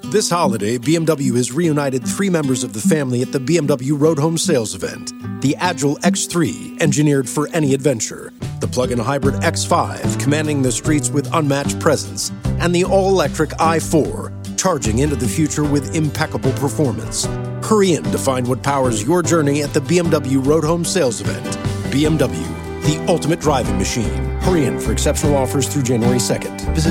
This holiday, BMW has reunited 3 members of the family at the BMW Road Home Sales event. The Agile X3, engineered for any adventure. The plug-in hybrid X5, commanding the streets with unmatched presence. And the all-electric i4, charging into the future with impeccable performance. Hurry in to find what powers your journey at the BMW Road Home Sales event. BMW, the ultimate driving machine. Hurry in for exceptional offers through January 2nd. Visit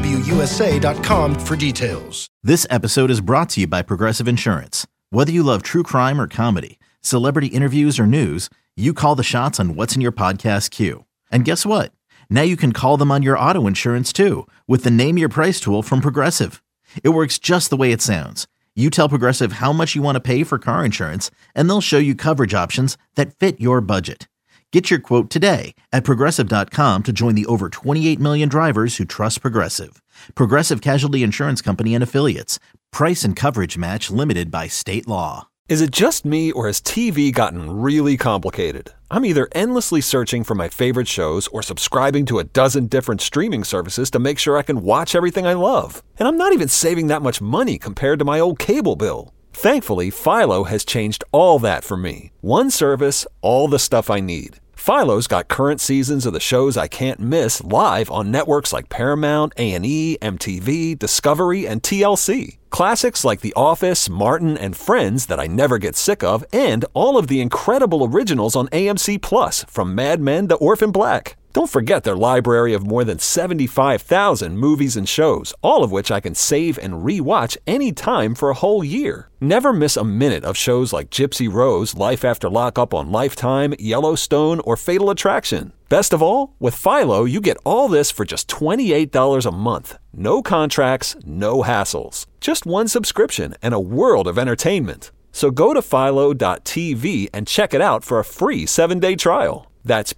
BMWUSA.com for details. This episode is brought to you by Progressive Insurance. Whether you love true crime or comedy, celebrity interviews or news, you call the shots on what's in your podcast queue. And guess what? Now you can call them on your auto insurance too with the Name Your Price tool from Progressive. It works just the way it sounds. You tell Progressive how much you want to pay for car insurance, and they'll show you coverage options that fit your budget. Get your quote today at Progressive.com to join the over 28 million drivers who trust Progressive. Progressive Casualty Insurance Company and Affiliates. Price and coverage match limited by state law. Is it just me, or has TV gotten really complicated? I'm either endlessly searching for my favorite shows or subscribing to a dozen different streaming services to make sure I can watch everything I love. And I'm not even saving that much money compared to my old cable bill. Thankfully, Philo has changed all that for me. One service, all the stuff I need. Philo's got current seasons of the shows I can't miss live on networks like Paramount, A&E, MTV, Discovery, and TLC. Classics like The Office, Martin, and Friends that I never get sick of, and all of the incredible originals on AMC+, from Mad Men to Orphan Black. Don't forget their library of more than 75,000 movies and shows, all of which I can save and re-watch anytime for a whole year. Never miss a minute of shows like Gypsy Rose, Life After Lockup on Lifetime, Yellowstone, or Fatal Attraction. Best of all, with Philo, you get all this for just $28 a month. No contracts, no hassles. Just one subscription and a world of entertainment. So go to philo.tv and check it out for a free 7-day trial. That's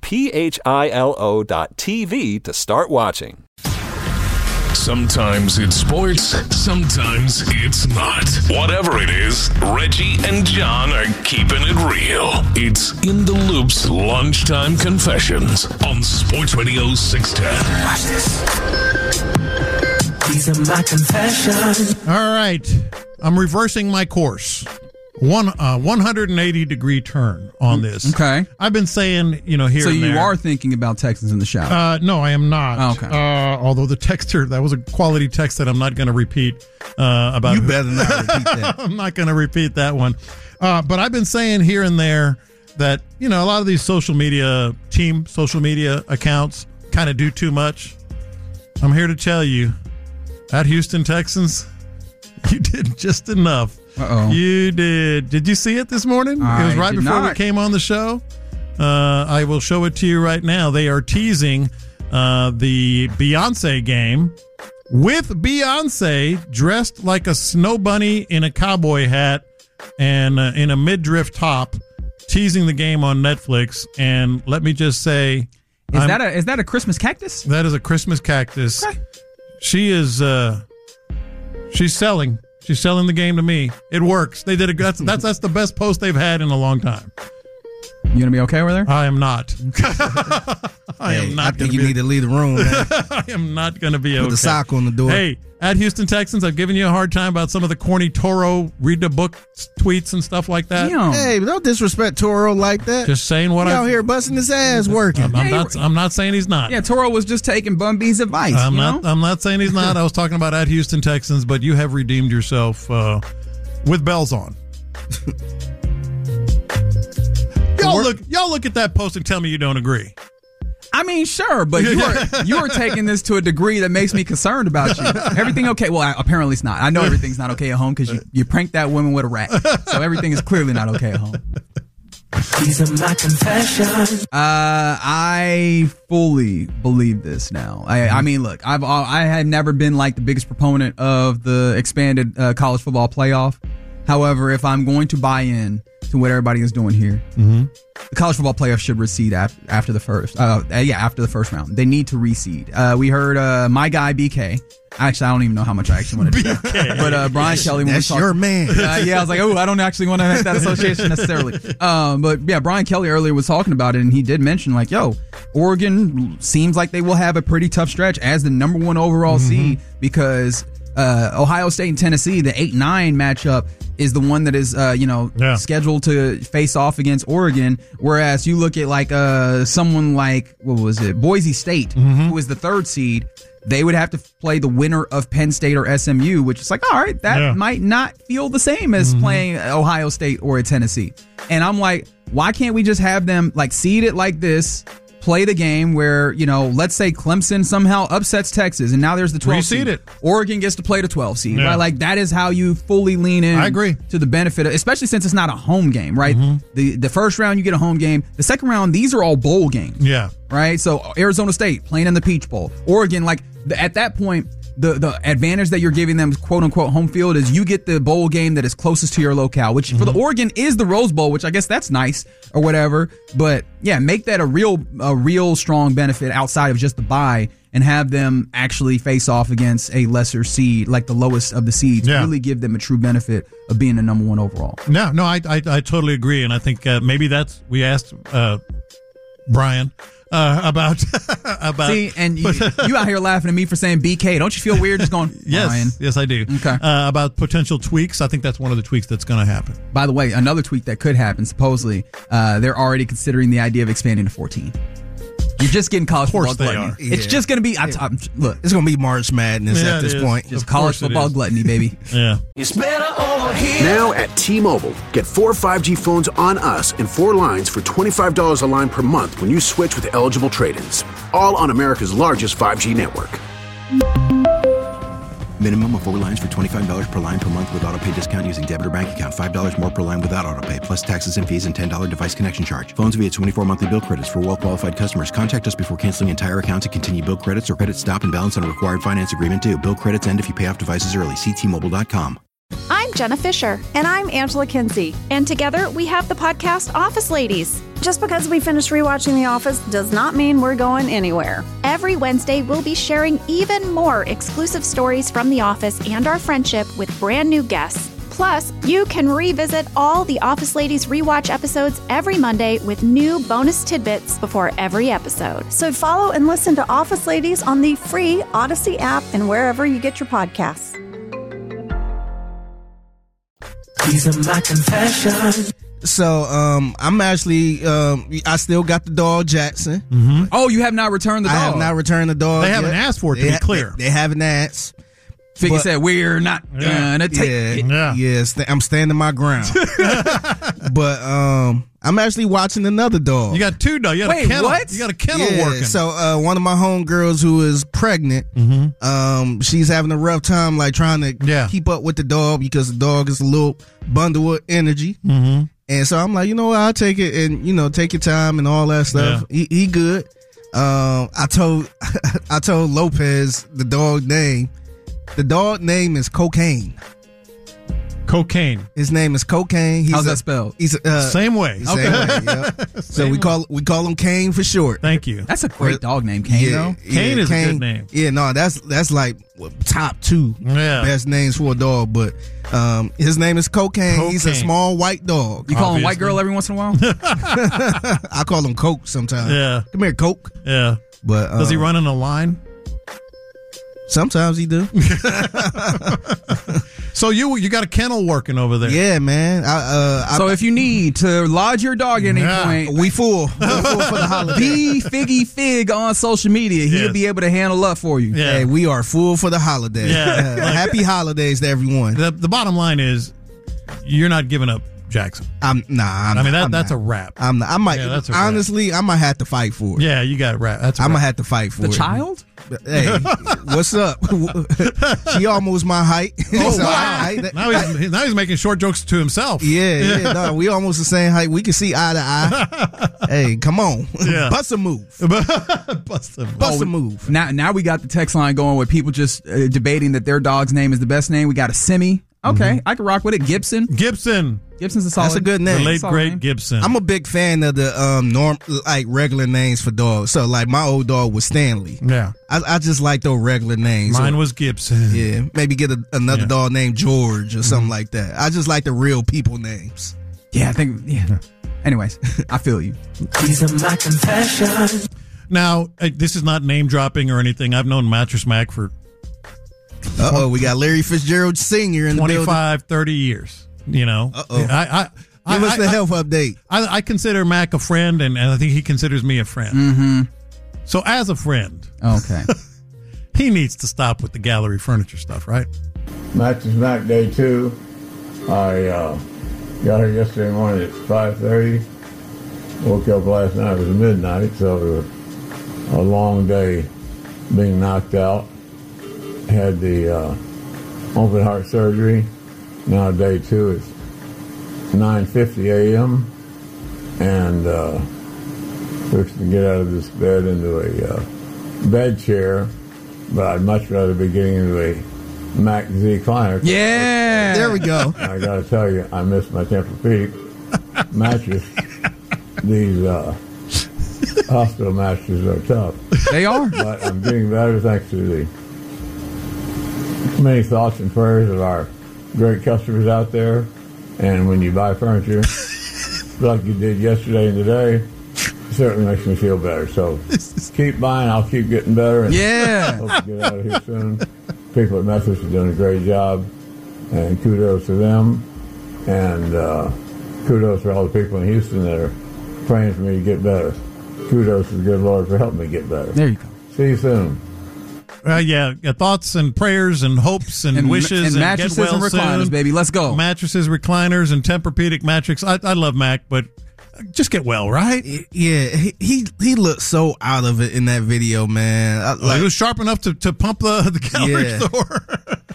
philo.tv to start watching. Sometimes it's sports, sometimes it's not. Whatever it is, Reggie and John are keeping it real. It's In the Loop's Lunchtime Confessions on Sports Radio 610. Watch this. These are my confessions. All right. I'm reversing my course. 180-degree turn on this. Okay. I've been saying, here so and there. you are thinking about Texans in the shower? No, I am not. Oh, okay. Although the texter, that was a quality text that I'm not going to repeat about. You better not repeat that. I'm not going to repeat that one. But I've been saying here and there that, a lot of these social media accounts kind of do too much. I'm here to tell you, at Houston Texans, you did just enough. Uh-oh. You did. Did you see it this morning? It was right before we came on the show. I will show it to you right now. They are teasing the Beyonce game with Beyonce dressed like a snow bunny in a cowboy hat and in a midriff top, teasing the game on Netflix. And let me just say, is that a Christmas cactus? That is a Christmas cactus. Okay. She is she's selling. She's selling the game to me. It works. They did that's the best post they've had in a long time. You gonna be okay over there? I am not. I think you need to leave the room, man. I am not going to be okay. Put the sock on the door. Hey, at Houston Texans, I've given you a hard time about some of the corny Toro read the book tweets and stuff like that. Hey, don't disrespect Toro like that. Just saying what out here busting his ass working. I'm not saying he's not. Yeah, Toro was just taking Bun B's advice. I'm not saying he's not. I was talking about at Houston Texans, but you have redeemed yourself with bells on. Y'all look at that post and tell me you don't agree. I mean, sure, but you are taking this to a degree that makes me concerned about you. Everything okay? Well, apparently it's not. I know everything's not okay at home because you pranked that woman with a rat. So everything is clearly not okay at home. These are my confessions. I fully believe this now. I mean, look, I have never been like the biggest proponent of the expanded college football playoff. However, if I'm going to buy in to what everybody is doing here, the college football playoff should reseed after the first. After the first round, they need to reseed. We heard my guy BK. Actually, I don't even know how much I actually want to do that. But Brian Kelly, that's your man. I was like, I don't actually want to make that association necessarily. But yeah, Brian Kelly earlier was talking about it, and he did mention like, Oregon seems like they will have a pretty tough stretch as the number one overall seed because Ohio State and Tennessee, the 8-9 matchup is the one that is, scheduled to face off against Oregon. Whereas you look at like someone like, what was it, Boise State, who is the 3rd seed. They would have to play the winner of Penn State or SMU, which is like, all right, that might not feel the same as playing Ohio State or Tennessee. And I'm like, why can't we just have them like seed it like this, play the game where, let's say Clemson somehow upsets Texas, and now there's the 12 seed. It. Oregon gets to play the 12 seed, right? Like that is how you fully lean in. I agree. To the benefit of, especially since it's not a home game, right? The first round you get a home game. The second round, these are all bowl games. Yeah. Right? So Arizona State playing in the Peach Bowl. Oregon, like at that point, the advantage that you're giving them, quote unquote, home field is you get the bowl game that is closest to your locale, which for the Oregon is the Rose Bowl, which I guess that's nice or whatever. But yeah, make that a real strong benefit outside of just the bye and have them actually face off against a lesser seed, like the lowest of the seeds. Yeah. Really give them a true benefit of being the number 1 overall. No, I totally agree, and I think maybe we asked Brian. About see, and you out here laughing at me for saying BK. Don't you feel weird just going, Brian? Yes, I do. Okay. About potential tweaks, I think that's one of the tweaks that's going to happen. By the way, another tweak that could happen, supposedly, they're already considering the idea of expanding to 14. You're just getting college football gluttony. Yeah. It's just going to be, look, it's going to be March Madness at this point. Just college football gluttony, baby. Yeah. It's better over here. Now at T-Mobile, get 4 5G phones on us and 4 lines for $25 a line per month when you switch with eligible trade-ins. All on America's largest 5G network. Minimum of 4 lines for $25 per line per month with autopay discount using debit or bank account. $5 more per line without autopay, plus taxes and fees and $10 device connection charge. Phones via 24 monthly bill credits for well-qualified customers. Contact us before canceling entire account to continue bill credits or credit stop and balance on a required finance agreement due. Bill credits end if you pay off devices early. See T-Mobile.com. I'm Jenna Fisher. And I'm Angela Kinsey. And together we have the podcast Office Ladies. Just because we finished rewatching The Office does not mean we're going anywhere. Every Wednesday, we'll be sharing even more exclusive stories from The Office and our friendship with brand new guests. Plus, you can revisit all the Office Ladies rewatch episodes every Monday with new bonus tidbits before every episode. So follow and listen to Office Ladies on the free Odyssey app and wherever you get your podcasts. These are my confessions. So, I'm actually, I still got the dog Jackson. Mm-hmm. Oh, you have not returned the dog? I have not returned the dog. They haven't asked for it, to be clear. They haven't asked. Figgy said, we're not gonna take it. Yes, I'm standing my ground. But, I'm actually watching another dog. You got 2 dogs. You got a kennel. What? You got a kennel working. So, one of my homegirls who is pregnant, she's having a rough time, like trying to keep up with the dog because the dog is a little bundle of energy. Mm-hmm. And so I'm like, you know what, I'll take it and, take your time and all that stuff. Yeah. He good. I told Lopez the dog name. The dog name is Cocaine. Cocaine. His name is Cocaine. How's that spelled? He's same way. Same way, yeah. So we call him Kane for short. Thank you. That's a great dog name, Kane. Though. Kane is a good name. Yeah, no, that's like top 2 best names for a dog. But his name is Cocaine. He's a small white dog. You call him White Girl every once in a while? I call him Coke sometimes. Yeah. Come here, Coke. Yeah. But does he run in a line? Sometimes he do. So you got a kennel working over there? Yeah, man. So if you need to lodge your dog at any point, we full for the holiday. Be Figgy Fig on social media. He'll be able to handle up for you. Yeah. Hey, we are full for the holiday. Yeah. Happy holidays to everyone. The bottom line is, you're not giving up Jackson. That's a wrap. I might honestly, I might have to fight for it. Yeah, you got it wrap. I'm gonna have to fight for the it. The child? Hey, what's up? She almost my height. Oh, wow. Now he's making short jokes to himself. Yeah. No, we almost the same height. We can see eye to eye. Hey, come on. Yeah. Bust a move. Bust a move. Now we got the text line going with people just debating that their dog's name is the best name. We got a Simi. Okay, I can rock with it. Gibson's a solid. That's a good name. The late great Gibson. I'm a big fan of the regular names for dogs. So like my old dog was Stanley. Yeah, I just like those regular names. Mine was Gibson. Yeah, maybe get another dog named George or something like that. I just like the real people names. Yeah, I think. Yeah. Anyways, I feel you. These are my confessions. Now, this is not name dropping or anything. I've known Mattress Mac for We got Larry Fitzgerald Sr. in the building. 25, 30 years. You know. Give us the health update. I consider Mac a friend, and I think he considers me a friend. Mm-hmm. So as a friend, okay, he needs to stop with the gallery furniture stuff, right? Matches Mac Day 2. I got here yesterday morning at 5:30. Woke up last night. It was midnight, so it was a long day being knocked out. Had the open heart surgery. Now day 2 is 9:50 a.m. and fixing to get out of this bed into a bed chair, but I'd much rather be getting into a Mac Z recliner. Yeah, there we go. I got to tell you, I miss my Tempur-Pedic mattress. These hospital mattresses are tough. They are, but I'm getting better thanks to the many thoughts and prayers of our great customers out there. And when you buy furniture, like you did yesterday and today, it certainly makes me feel better. So keep buying. I'll keep getting better. And yeah. Hope to get out of here soon. People at Methodist are doing a great job, and kudos to them. And kudos for all the people in Houston that are praying for me to get better. Kudos to the good Lord for helping me get better. There you go. See you soon. Thoughts and prayers and hopes and wishes and mattresses get well and recliners, soon. baby. Let's go. Mattresses, recliners, and Tempur-Pedic mattress. I love Mac, but just get well, right? Yeah, he looked so out of it in that video, man. He was sharp enough to pump the gallery store.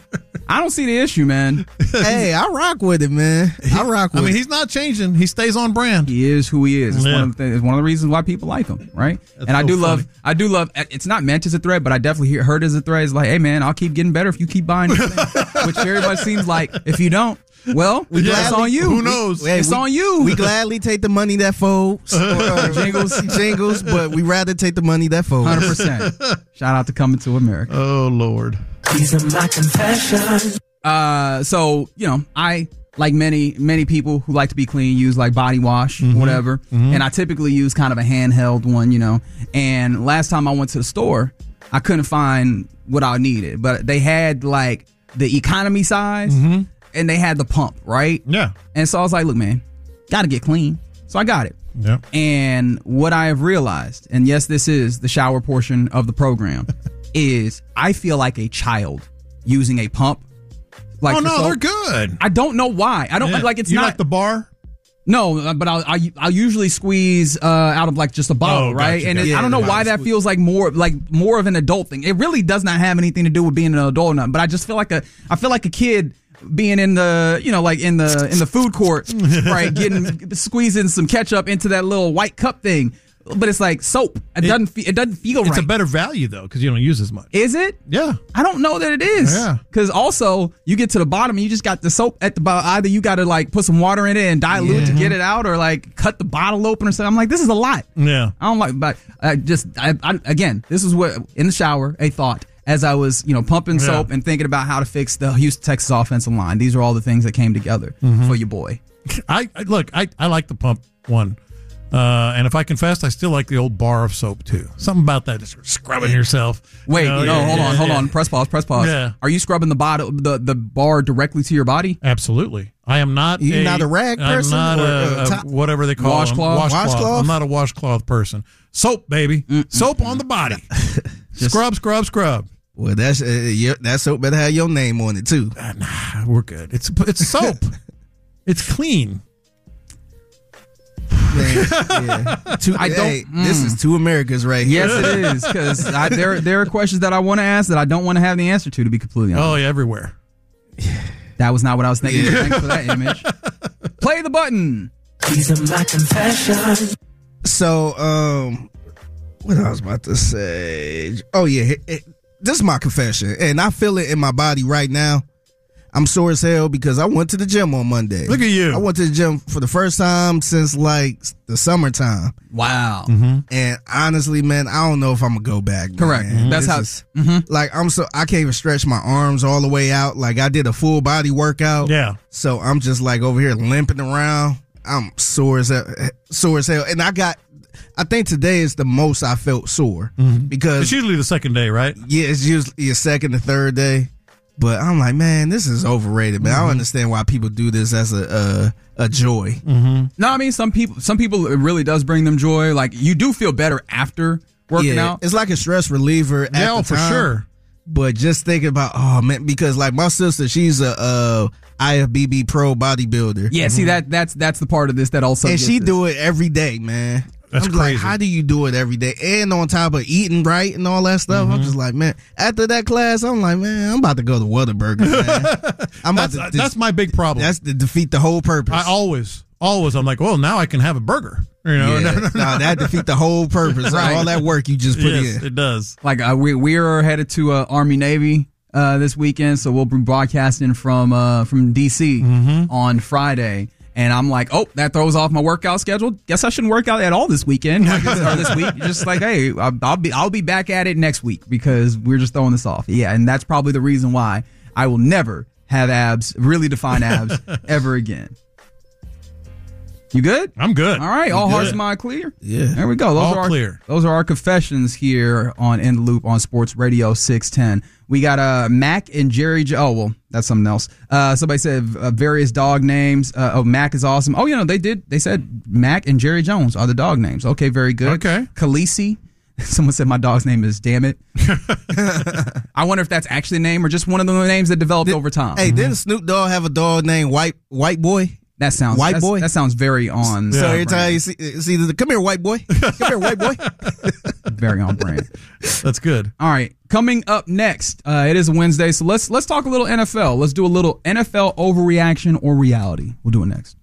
I don't see the issue, man. Hey, I rock with it, man. I mean, he's not changing. He stays on brand. He is who he is. It's one of the reasons why people like him, right? That's and I do funny. love. It's not meant as a threat, but I definitely heard as a threat. It's like, hey, man, I'll keep getting better if you keep buying this thing. Which very much seems like if you don't, well, it's on you. Who knows? It's on you. We gladly take the money that folds. jingles, but we rather take the money that folds. 100%. Shout out to Coming to America. Oh, Lord. These are my confessions. So, I, like many people who like to be clean, use like body wash, whatever. Mm-hmm. And I typically use kind of a handheld one, And last time I went to the store, I couldn't find what I needed. But they had like the economy size and they had the pump, right? Yeah. And so I was like, look, man, got to get clean. So I got it. Yeah. And what I have realized, and yes, this is the shower portion of the program, is I feel like a child using a pump. Like they're good. I don't know why. I don't like it's you not like the bar. No, but I'll usually squeeze out of like just a bottle, right? Gotcha, and gotcha. I don't know why that feels like more of an adult thing. It really does not have anything to do with being an adult or nothing. But I just feel like a kid being in the in the food court, right? Squeezing some ketchup into that little white cup thing. But it's like soap. It doesn't feel right. It's a better value though because you don't use as much. Is it? Yeah. I don't know that it is. Yeah. Because also you get to the bottom and you just got the soap at the bottom. Either you got to like put some water in it and dilute to get it out, or like cut the bottle open or something. I'm like, this is a lot. Yeah. I don't like. But again, this is what in the shower a thought as I was pumping soap and thinking about how to fix the Houston Texas offensive line. These are all the things that came together for your boy. I like the pump one. And if I confess, I still like the old bar of soap too. Something about that, just scrubbing yourself. Wait, hold on. Press pause. Yeah. Are you scrubbing the bar directly to your body? Absolutely. I am not. You're not a rag person. I'm not whatever they call washcloth. Washcloth. I'm not a washcloth person. Soap, baby. Soap on the body. Scrub. Well, that soap better have your name on it too. Nah, we're good. It's soap. It's clean. This is two Americas right here. Yes, it is, because there are questions that I want to ask that I don't want to have the answer to be completely honest. Oh, yeah, everywhere. That was not what I was thinking. Thanks for that image. Play the button. These are my confessions. So, what I was about to say. Oh, yeah. This is my confession, and I feel it in my body right now. I'm sore as hell because I went to the gym on Monday. Look at you. I went to the gym for the first time since like the summertime. Wow. Mm-hmm. And honestly, man, I don't know if I'm gonna go back. Correct. Man. That's like I can't even stretch my arms all the way out. Like I did a full body workout. Yeah. So I'm just like over here limping around. I'm sore as hell. And I think today is the most I felt sore because it's usually the second day, right? Yeah, it's usually your second or third day. But I'm like, man, this is overrated, man. I don't understand why people do this as a joy. Mm-hmm. No, I mean, some people it really does bring them joy. Like, you do feel better after working out. It's like a stress reliever at the time. For sure. But just thinking about, oh man, because like my sister, she's a IFBB pro bodybuilder. Yeah, see that's the part of this that also. And she do it every day, man. That's I'm crazy. Like, how do you do it every day? And on top of eating right and all that stuff, I'm just like, man. After that class, I'm like, man, I'm about to go to Whataburger, man. That's my big problem. That's to defeat the whole purpose. I always, I'm like, well, now I can have a burger. You know, no, that defeat the whole purpose. Right. All that work you just put in. It does. Like we are headed to Army Navy this weekend, so we'll be broadcasting from DC on Friday. And I'm like, oh, that throws off my workout schedule. Guess I shouldn't work out at all this weekend or this week. Just like, hey, I'll be back at it next week because we're just throwing this off. Yeah, and that's probably the reason why I will never have abs, really defined abs, ever again. You good? I'm good. All right, all hearts and mind clear. Yeah, there we go. Clear. Those are our confessions here on In the Loop on Sports Radio 610. We got Mac and Jerry. Oh, well, that's something else. Somebody said various dog names. Mac is awesome. Oh, they said Mac and Jerry Jones are the dog names. Okay, very good. Okay. Khaleesi. Someone said my dog's name is Damn It. I wonder if that's actually a name or just one of the names that developed over time. Hey, didn't Snoop Dogg have a dog named White Boy? That sounds white boy. That sounds very on. So every time you see come here, white boy. Come here, white boy. Very on brand. That's good. All right, coming up next, it is a Wednesday, so let's talk a little NFL. Let's do a little NFL overreaction or reality. We'll do it next.